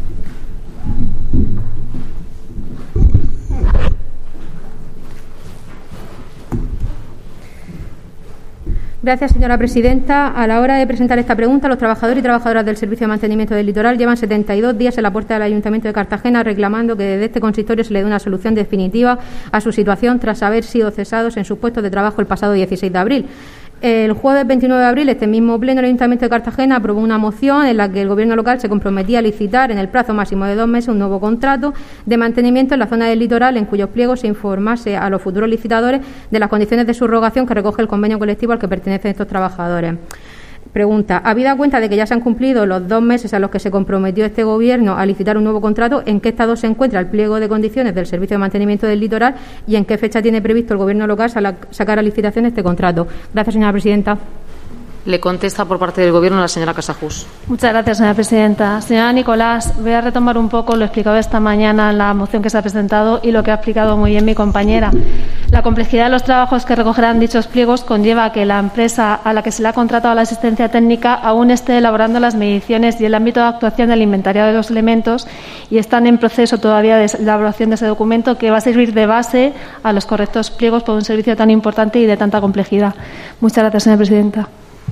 Gracias, señora presidenta. A la hora de presentar esta pregunta, los trabajadores y trabajadoras del Servicio de Mantenimiento del Litoral llevan 72 días en la puerta del Ayuntamiento de Cartagena reclamando que desde este consistorio se le dé una solución definitiva a su situación tras haber sido cesados en sus puestos de trabajo el pasado 16 de abril. El jueves 29 de abril, este mismo pleno del Ayuntamiento de Cartagena aprobó una moción en la que el Gobierno local se comprometía a licitar en el plazo máximo de 2 meses un nuevo contrato de mantenimiento en la zona del litoral, en cuyos pliegos se informase a los futuros licitadores de las condiciones de subrogación que recoge el convenio colectivo al que pertenecen estos trabajadores. Pregunta: habida cuenta de que ya se han cumplido los 2 meses a los que se comprometió este Gobierno a licitar un nuevo contrato, ¿en qué estado se encuentra el pliego de condiciones del Servicio de Mantenimiento del Litoral y en qué fecha tiene previsto el Gobierno local sacar a licitación este contrato? Gracias, señora presidenta. Le contesta por parte del Gobierno la señora Casajús. Muchas gracias, señora presidenta. Señora Nicolás, voy a retomar un poco lo explicado esta mañana en la moción que se ha presentado y lo que ha explicado muy bien mi compañera. La complejidad de los trabajos que recogerán dichos pliegos conlleva a que la empresa a la que se le ha contratado la asistencia técnica aún esté elaborando las mediciones y el ámbito de actuación del inventariado de los elementos, y están en proceso todavía de elaboración de ese documento que va a servir de base a los correctos pliegos por un servicio tan importante y de tanta complejidad. Muchas gracias, señora presidenta.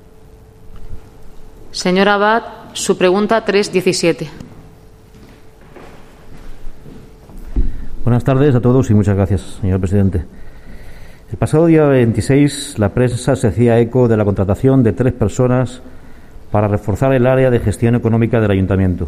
Señora Abad, su pregunta 317. Buenas tardes a todos y muchas gracias, señor presidente. El pasado día 26, la prensa se hacía eco de la contratación de 3 personas para reforzar el área de gestión económica del ayuntamiento.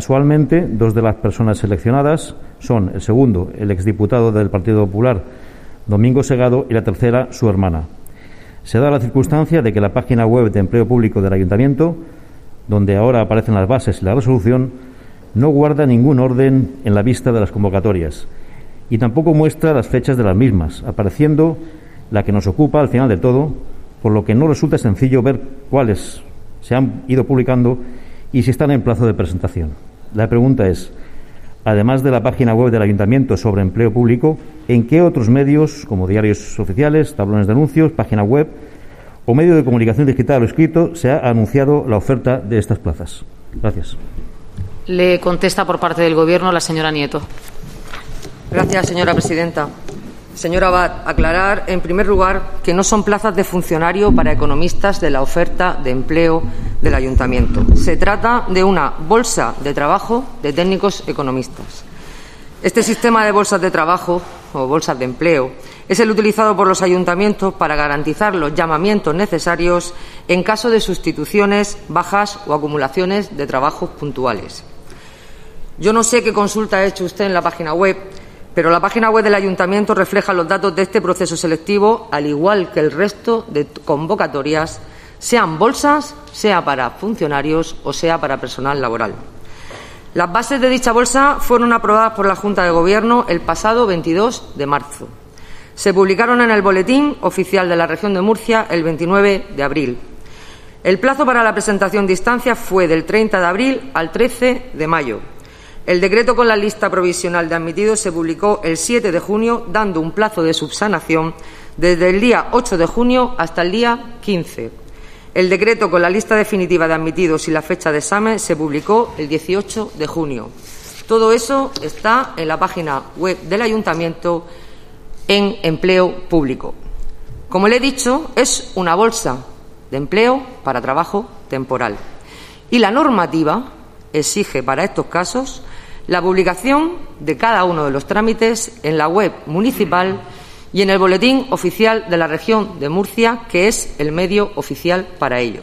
Casualmente, 2 de las personas seleccionadas son el segundo, el exdiputado del Partido Popular, Domingo Segado, y la tercera, su hermana. Se da la circunstancia de que la página web de empleo público del Ayuntamiento, donde ahora aparecen las bases y la resolución, no guarda ningún orden en la vista de las convocatorias y tampoco muestra las fechas de las mismas, apareciendo la que nos ocupa al final de todo, por lo que no resulta sencillo ver cuáles se han ido publicando y si están en plazo de presentación. La pregunta es, además de la página web del Ayuntamiento sobre empleo público, ¿en qué otros medios, como diarios oficiales, tablones de anuncios, página web o medio de comunicación digital o escrito, se ha anunciado la oferta de estas plazas? Gracias. Le contesta por parte del Gobierno la señora Nieto. Gracias, señora presidenta. Señora Abad, aclarar, en primer lugar, que no son plazas de funcionario para economistas de la oferta de empleo del Ayuntamiento. Se trata de una bolsa de trabajo de técnicos economistas. Este sistema de bolsas de trabajo o bolsas de empleo es el utilizado por los ayuntamientos para garantizar los llamamientos necesarios en caso de sustituciones, bajas o acumulaciones de trabajos puntuales. Yo no sé qué consulta ha hecho usted en la página web, pero la página web del Ayuntamiento refleja los datos de este proceso selectivo, al igual que el resto de convocatorias, sean bolsas, sea para funcionarios o sea para personal laboral. Las bases de dicha bolsa fueron aprobadas por la Junta de Gobierno el pasado 22 de marzo. Se publicaron en el Boletín Oficial de la Región de Murcia el 29 de abril. El plazo para la presentación de instancias fue del 30 de abril al 13 de mayo. El decreto con la lista provisional de admitidos se publicó el 7 de junio, dando un plazo de subsanación desde el día 8 de junio hasta el día 15. El decreto con la lista definitiva de admitidos y la fecha de examen se publicó el 18 de junio. Todo eso está en la página web del Ayuntamiento en empleo público. Como le he dicho, es una bolsa de empleo para trabajo temporal. Y la normativa exige para estos casos la publicación de cada uno de los trámites en la web municipal y en el Boletín Oficial de la Región de Murcia, que es el medio oficial para ello.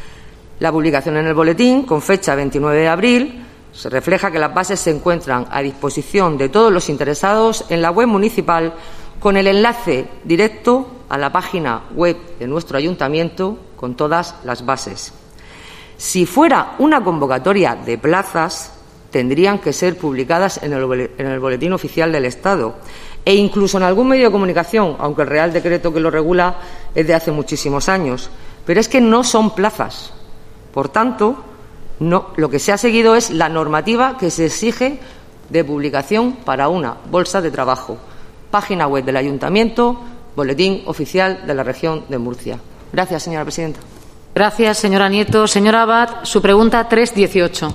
La publicación en el boletín, con fecha 29 de abril, se refleja que las bases se encuentran a disposición de todos los interesados en la web municipal, con el enlace directo a la página web de nuestro ayuntamiento con todas las bases. Si fuera una convocatoria de plazas, tendrían que ser publicadas en el Boletín Oficial del Estado e incluso en algún medio de comunicación, aunque el Real Decreto que lo regula es de hace muchísimos años. Pero es que no son plazas. Por tanto, lo que se ha seguido es la normativa que se exige de publicación para una bolsa de trabajo. Página web del Ayuntamiento, Boletín Oficial de la Región de Murcia. Gracias, señora presidenta. Gracias, señora Nieto. Señora Abad, su pregunta 318.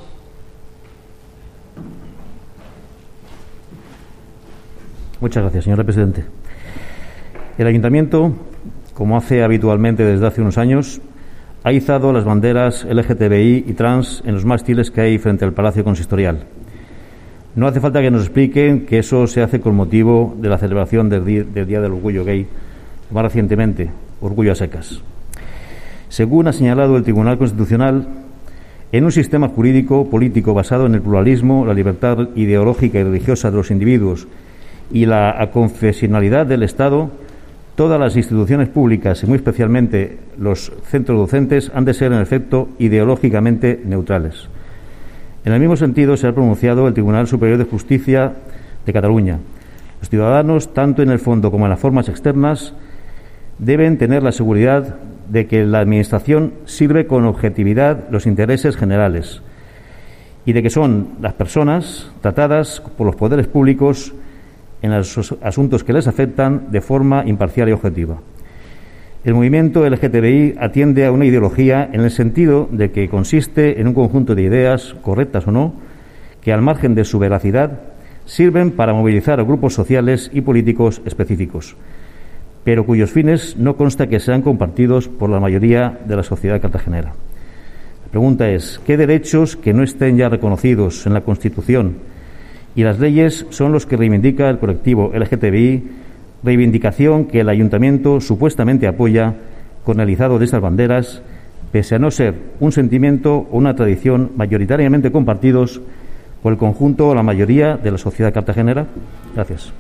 Muchas gracias, señor presidente. El Ayuntamiento, como hace habitualmente desde hace unos años, ha izado las banderas LGTBI y trans en los mástiles que hay frente al Palacio Consistorial. No hace falta que nos expliquen que eso se hace con motivo de la celebración del Día del Orgullo Gay, más recientemente, Orgullo a secas. Según ha señalado el Tribunal Constitucional, en un sistema jurídico político basado en el pluralismo, la libertad ideológica y religiosa de los individuos y la aconfesionalidad del Estado, todas las instituciones públicas y muy especialmente los centros docentes han de ser en efecto ideológicamente neutrales. En el mismo sentido se ha pronunciado el Tribunal Superior de Justicia de Cataluña. Los ciudadanos, tanto en el fondo como en las formas externas, deben tener la seguridad de que la Administración sirve con objetividad los intereses generales y de que son las personas tratadas por los poderes públicos en los asuntos que les afectan de forma imparcial y objetiva. El movimiento LGTBI atiende a una ideología en el sentido de que consiste en un conjunto de ideas, correctas o no, que al margen de su veracidad sirven para movilizar a grupos sociales y políticos específicos, pero cuyos fines no consta que sean compartidos por la mayoría de la sociedad cartagenera. La pregunta es, ¿qué derechos que no estén ya reconocidos en la Constitución y las leyes son los que reivindica el colectivo LGTBI, reivindicación que el Ayuntamiento supuestamente apoya con el izado de estas banderas, pese a no ser un sentimiento o una tradición mayoritariamente compartidos por el conjunto o la mayoría de la sociedad cartagenera? Gracias.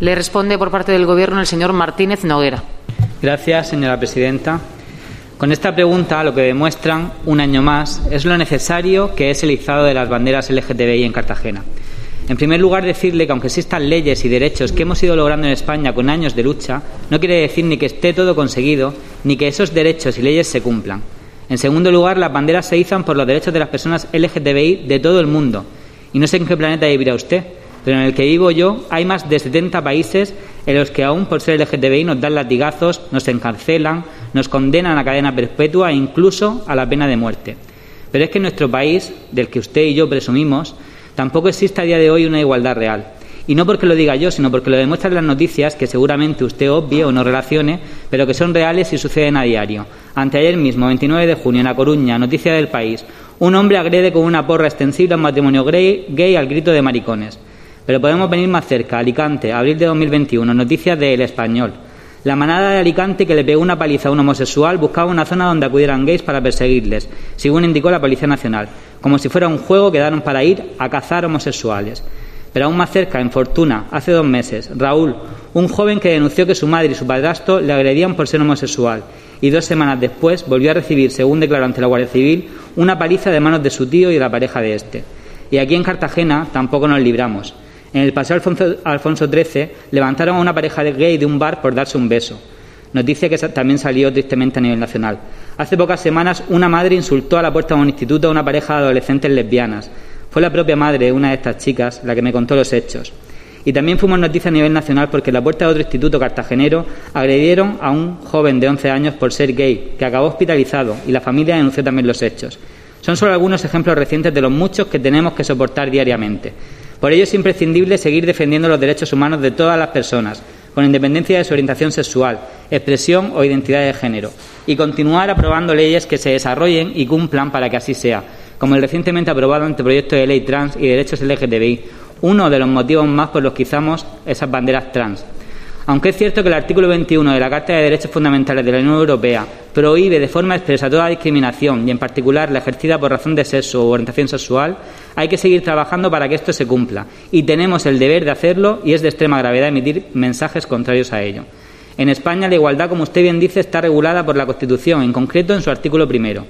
Le responde por parte del Gobierno el señor Martínez Noguera. Gracias, señora presidenta. Con esta pregunta lo que demuestran un año más es lo necesario que es el izado de las banderas LGTBI en Cartagena. En primer lugar, decirle que aunque existan leyes y derechos que hemos ido logrando en España con años de lucha, no quiere decir ni que esté todo conseguido, ni que esos derechos y leyes se cumplan. En segundo lugar, las banderas se izan por los derechos de las personas LGTBI de todo el mundo. Y no sé en qué planeta vivirá usted, pero en el que vivo yo hay más de 70 países en los que aún por ser LGTBI nos dan latigazos, nos encarcelan, nos condenan a cadena perpetua e incluso a la pena de muerte. Pero es que en nuestro país, del que usted y yo presumimos, tampoco existe a día de hoy una igualdad real. Y no porque lo diga yo, sino porque lo demuestran las noticias que seguramente usted obvie o no relacione, pero que son reales y suceden a diario. Anteayer mismo, 29 de junio, en A Coruña, noticia del País, un hombre agrede con una porra extensible a un matrimonio gay al grito de maricones. Pero podemos venir más cerca, Alicante, abril de 2021, noticias de El Español. La manada de Alicante que le pegó una paliza a un homosexual buscaba una zona donde acudieran gays para perseguirles, según indicó la Policía Nacional. Como si fuera un juego, quedaron para ir a cazar homosexuales. Pero aún más cerca, en Fortuna, hace 2 meses, Raúl, un joven que denunció que su madre y su padrastro le agredían por ser homosexual, y 2 semanas después volvió a recibir, según declaró ante la Guardia Civil, una paliza de manos de su tío y de la pareja de este. Y aquí en Cartagena tampoco nos libramos. En el Paseo Alfonso XIII levantaron a una pareja de gay de un bar por darse un beso. Noticia que también salió tristemente a nivel nacional. Hace pocas semanas una madre insultó a la puerta de un instituto a una pareja de adolescentes lesbianas. Fue la propia madre de una de estas chicas la que me contó los hechos. Y también fuimos noticia a nivel nacional porque en la puerta de otro instituto cartagenero agredieron a un joven de 11 años por ser gay, que acabó hospitalizado, y la familia denunció también los hechos. Son solo algunos ejemplos recientes de los muchos que tenemos que soportar diariamente. Por ello es imprescindible seguir defendiendo los derechos humanos de todas las personas, con independencia de su orientación sexual, expresión o identidad de género, y continuar aprobando leyes que se desarrollen y cumplan para que así sea, como el recientemente aprobado anteproyecto de ley trans y derechos LGTBI, uno de los motivos más por los que izamos esas banderas trans. Aunque es cierto que el artículo 21 de la Carta de Derechos Fundamentales de la Unión Europea prohíbe de forma expresa toda discriminación y en particular la ejercida por razón de sexo u orientación sexual, hay que seguir trabajando para que esto se cumpla y tenemos el deber de hacerlo y es de extrema gravedad emitir mensajes contrarios a ello. En España la igualdad, como usted bien dice, está regulada por la Constitución, en concreto en su artículo 1.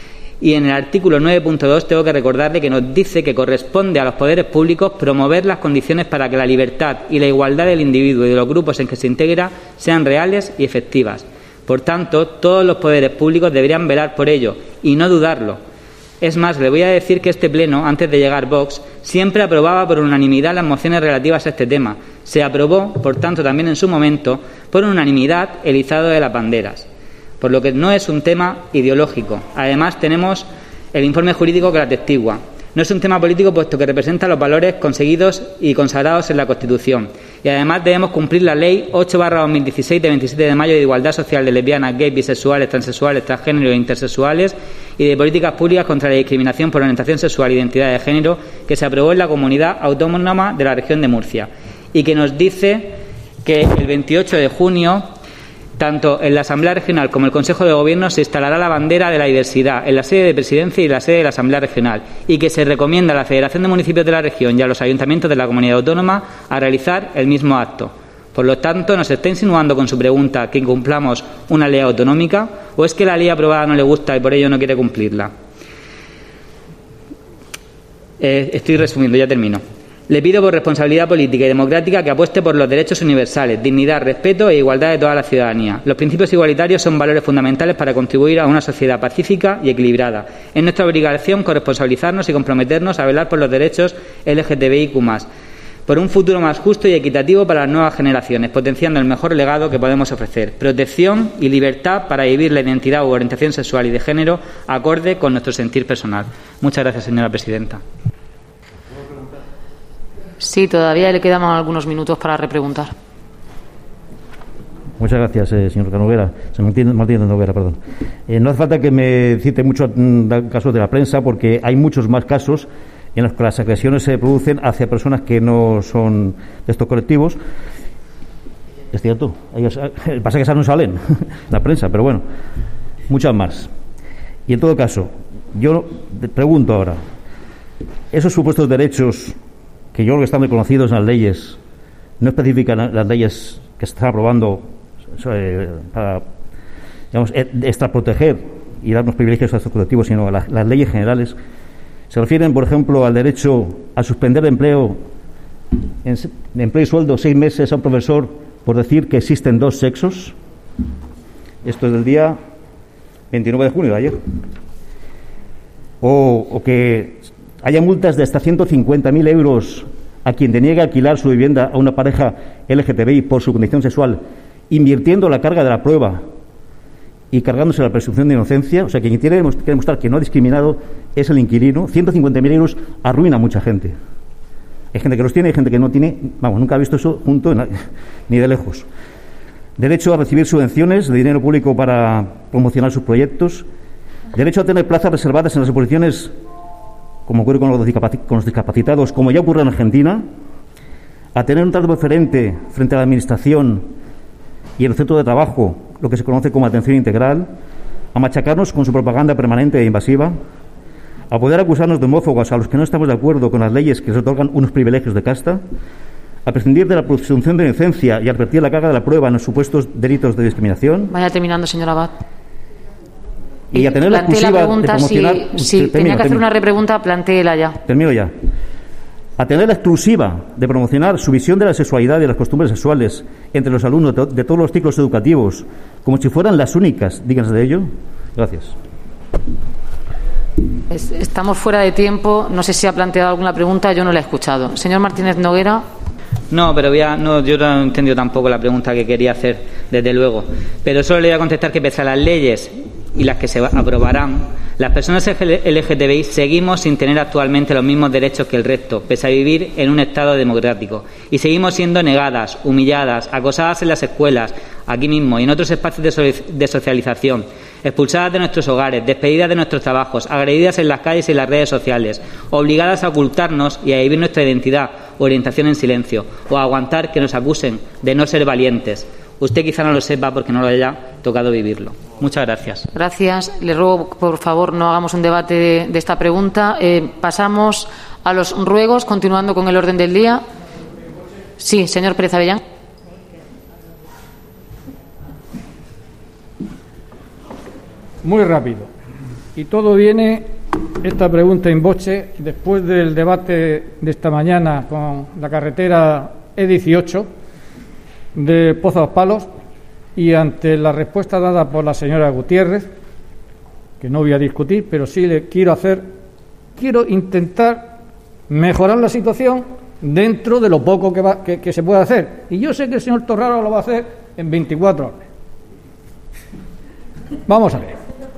Y en el artículo 9.2 tengo que recordarle que nos dice que corresponde a los poderes públicos promover las condiciones para que la libertad y la igualdad del individuo y de los grupos en que se integra sean reales y efectivas. Por tanto, todos los poderes públicos deberían velar por ello y no dudarlo. Es más, le voy a decir que este Pleno, antes de llegar Vox, siempre aprobaba por unanimidad las mociones relativas a este tema. Se aprobó, por tanto, también en su momento, por unanimidad el izado de las banderas. Por lo que no es un tema ideológico. Además, tenemos el informe jurídico que lo atestigua. No es un tema político, puesto que representa los valores conseguidos y consagrados en la Constitución. Y además debemos cumplir la Ley 8/2016 de 27 de mayo de Igualdad Social de lesbianas, gays, bisexuales, transexuales, transgénero e intersexuales y de políticas públicas contra la discriminación por orientación sexual e identidad de género, que se aprobó en la Comunidad Autónoma de la Región de Murcia. Y que nos dice que el 28 de junio... tanto en la Asamblea Regional como en el Consejo de Gobierno se instalará la bandera de la diversidad en la sede de Presidencia y la sede de la Asamblea Regional y que se recomienda a la Federación de Municipios de la Región y a los ayuntamientos de la Comunidad Autónoma a realizar el mismo acto. Por lo tanto, ¿nos está insinuando con su pregunta que incumplamos una ley autonómica o es que la ley aprobada no le gusta y por ello no quiere cumplirla? Estoy resumiendo, ya termino. Le pido por responsabilidad política y democrática que apueste por los derechos universales, dignidad, respeto e igualdad de toda la ciudadanía. Los principios igualitarios son valores fundamentales para contribuir a una sociedad pacífica y equilibrada. Es nuestra obligación corresponsabilizarnos y comprometernos a velar por los derechos LGTBIQ+, por un futuro más justo y equitativo para las nuevas generaciones, potenciando el mejor legado que podemos ofrecer, protección y libertad para vivir la identidad u orientación sexual y de género acorde con nuestro sentir personal. Muchas gracias, señora presidenta. Sí, todavía le quedan algunos minutos para repreguntar. Muchas gracias, señor Noguera. Martínez Noguera, perdón. No hace falta que me cite muchos casos de la prensa porque hay muchos más casos en los que las agresiones se producen hacia personas que no son de estos colectivos. Es cierto, pasa que esas no salen en la prensa, pero bueno, muchas más. Y en todo caso, yo pregunto ahora, esos supuestos derechos que yo creo que están reconocidos en las leyes no especifican las leyes que se están aprobando para, digamos, extraproteger y dar unos privilegios a estos colectivos, sino a las leyes generales. Se refieren, por ejemplo, al derecho a suspender de empleo y sueldo 6 meses a un profesor por decir que existen 2 sexos. Esto es del día 29 de junio de ayer. O que haya multas de hasta 150.000 euros a quien deniegue alquilar su vivienda a una pareja LGTBI por su condición sexual, invirtiendo la carga de la prueba y cargándose la presunción de inocencia. O sea, quien quiere demostrar que no ha discriminado es el inquilino. 150.000 euros arruina a mucha gente. Hay gente que los tiene, hay gente que no tiene. Vamos, nunca ha visto eso junto ni de lejos. Derecho a recibir subvenciones de dinero público para promocionar sus proyectos. Derecho a tener plazas reservadas en las oposiciones, como ocurre con los discapacitados, como ya ocurre en Argentina. A tener un trato preferente frente a la Administración y el centro de trabajo, lo que se conoce como atención integral. A machacarnos con su propaganda permanente e invasiva. A poder acusarnos de homófobos a los que no estamos de acuerdo con las leyes que les otorgan unos privilegios de casta. A prescindir de la presunción de inocencia y a advertir la carga de la prueba en los supuestos delitos de discriminación. Vaya terminando, señor Abad. Y a tener la exclusiva de promocionar... Si tenía que hacer una repregunta, plantéela ya. Termino ya. A tener la exclusiva de promocionar su visión de la sexualidad y de las costumbres sexuales entre los alumnos de todos los ciclos educativos, como si fueran las únicas, díganse de ello. Gracias. Estamos fuera de tiempo. No sé si ha planteado alguna pregunta. Yo no la he escuchado. Señor Martínez Noguera. No, pero yo no he entendido tampoco la pregunta que quería hacer, desde luego. Pero solo le voy a contestar que pese a las leyes y las que se aprobarán, las personas LGTBI seguimos sin tener actualmente los mismos derechos que el resto, pese a vivir en un Estado democrático. Y seguimos siendo negadas, humilladas, acosadas en las escuelas, aquí mismo y en otros espacios de socialización, expulsadas de nuestros hogares, despedidas de nuestros trabajos, agredidas en las calles y en las redes sociales, obligadas a ocultarnos y a vivir nuestra identidad o orientación en silencio, o a aguantar que nos acusen de no ser valientes. Usted quizá no lo sepa porque no lo haya tocado vivirlo. Muchas gracias. Gracias. Le ruego, por favor, no hagamos un debate de esta pregunta. Pasamos a los ruegos, continuando con el orden del día. Sí, señor Pérez Avellán. Muy rápido. Y todo viene, esta pregunta in voce, después del debate de esta mañana con la carretera E18 de Pozo a los Palos, y ante la respuesta dada por la señora Gutiérrez, que no voy a discutir, pero sí le quiero intentar mejorar la situación dentro de lo poco que se puede hacer. Y yo sé que el señor Torraro lo va a hacer en 24 horas. Vamos a ver.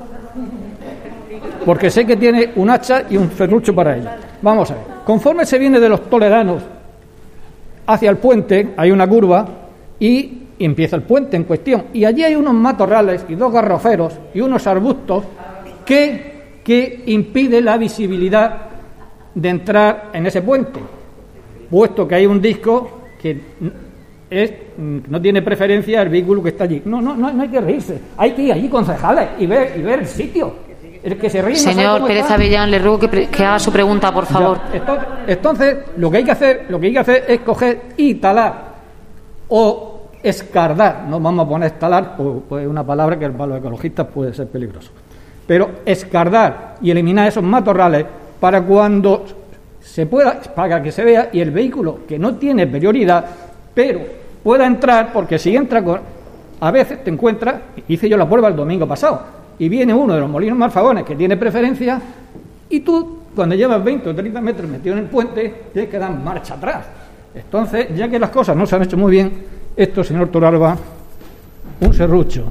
Porque sé que tiene un hacha y un serrucho para ello. Vamos a ver. Conforme se viene de los Toleranos hacia el puente, hay una curva y empieza el puente en cuestión. Y allí hay unos matorrales y 2 garroferos y unos arbustos que impiden la visibilidad de entrar en ese puente, puesto que hay un disco que no tiene preferencia el vehículo que está allí. No hay que reírse. Hay que ir allí, concejales, y ver el sitio. El que se ríe. Señor Pérez Avellán, le ruego que haga su pregunta, por favor. Entonces, lo que hay que hacer es coger y talar o escardar. No vamos a poner talar, pues es una palabra que para los ecologistas puede ser peligroso. Pero escardar y eliminar esos matorrales para cuando se pueda, para que se vea, y el vehículo que no tiene prioridad, pero pueda entrar, porque si entra a veces te encuentras, hice yo la prueba el domingo pasado, y viene uno de los molinos Marfagones que tiene preferencia, y tú, cuando llevas 20 o 30 metros metido en el puente, tienes que dar marcha atrás. Entonces, ya que las cosas no se han hecho muy bien, esto, señor Torralba, un serrucho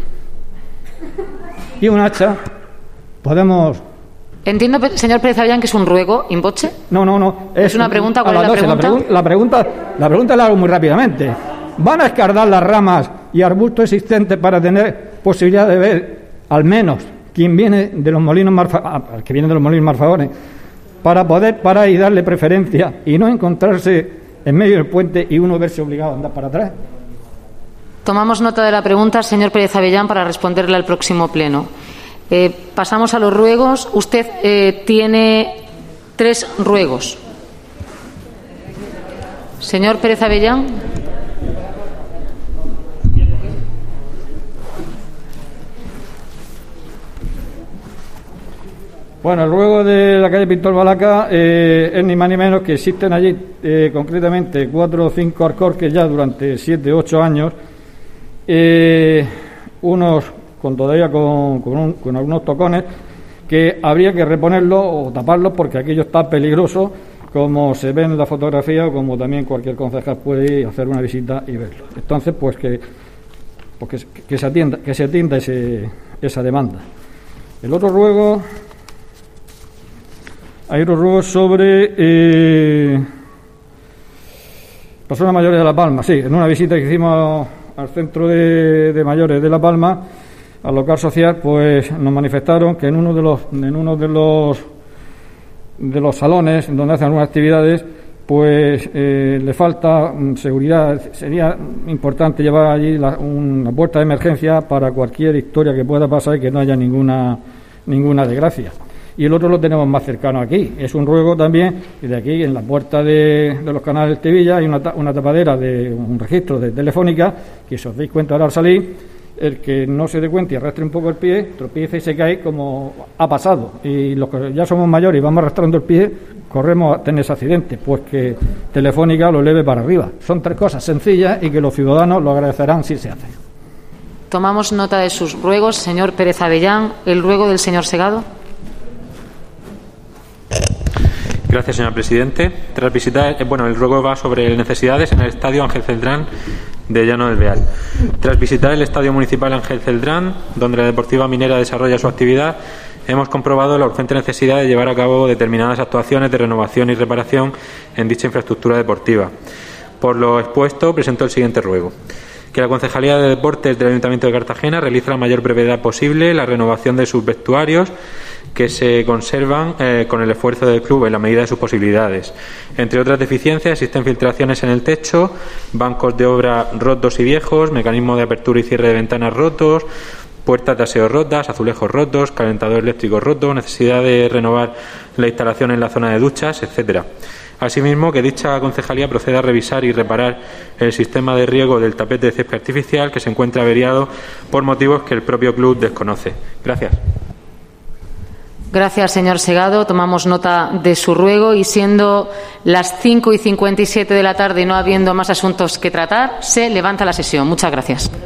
y un hacha, podemos... Entiendo, señor Pérez Avellán, que es un ruego in voce. No. Es una pregunta. ¿Cuál es la pregunta? La pregunta la hago muy rápidamente. ¿Van a escardar las ramas y arbustos existentes para tener posibilidad de ver, al menos, quien viene de los molinos Marfagones, para poder parar y darle preferencia y no encontrarse en medio del puente y uno verse obligado a andar para atrás? Tomamos nota de la pregunta, señor Pérez Avellán, para responderle al próximo pleno. Pasamos a los ruegos. Usted tiene 3 ruegos. Señor Pérez Avellán. Bueno, el ruego de la calle Pintor Balaca es ni más ni menos que existen allí concretamente 4 o 5 alcorques ya durante 7 o 8 años, unos todavía con algunos tocones, que habría que reponerlos o taparlos porque aquello está peligroso, como se ve en la fotografía o como también cualquier concejal puede ir a hacer una visita y verlo. Entonces, pues que se atienda esa demanda. El otro ruego... Hay otro ruego sobre personas mayores de La Palma. Sí, en una visita que hicimos al centro de mayores de La Palma, al local social, pues nos manifestaron que en uno de los salones donde hacen algunas actividades, pues le falta seguridad. Sería importante llevar allí una puerta de emergencia para cualquier historia que pueda pasar y que no haya ninguna desgracia. Y el otro lo tenemos más cercano aquí. Es un ruego también, y de aquí en la puerta de los canales del Tevilla hay una tapadera de un registro de Telefónica, que si os dais cuenta ahora al salir, el que no se dé cuenta y arrastre un poco el pie, tropieza y se cae como ha pasado. Y los que ya somos mayores y vamos arrastrando el pie, corremos a tener ese accidente, pues que Telefónica lo eleve para arriba. Son 3 cosas sencillas y que los ciudadanos lo agradecerán si se hace. Tomamos nota de sus ruegos. Señor Pérez Avellán, el ruego del señor Segado. Gracias, señor presidente. Tras visitar, el ruego va sobre necesidades en el estadio Ángel Celdrán de Llano del Beal. Tras visitar el estadio municipal Ángel Celdrán, donde la Deportiva Minera desarrolla su actividad, hemos comprobado la urgente necesidad de llevar a cabo determinadas actuaciones de renovación y reparación en dicha infraestructura deportiva. Por lo expuesto, presento el siguiente ruego: que la Concejalía de Deportes del Ayuntamiento de Cartagena realice a la mayor brevedad posible la renovación de sus vestuarios, que se conservan con el esfuerzo del club en la medida de sus posibilidades. Entre otras deficiencias existen filtraciones en el techo, bancos de obra rotos y viejos, mecanismos de apertura y cierre de ventanas rotos, puertas de aseo rotas, azulejos rotos, calentador eléctrico roto, necesidad de renovar la instalación en la zona de duchas, etcétera. Asimismo, que dicha concejalía proceda a revisar y reparar el sistema de riego del tapete de césped artificial, que se encuentra averiado por motivos que el propio club desconoce. Gracias. Gracias, señor Segado. Tomamos nota de su ruego y siendo las 5:57 de la tarde y no habiendo más asuntos que tratar, se levanta la sesión. Muchas gracias.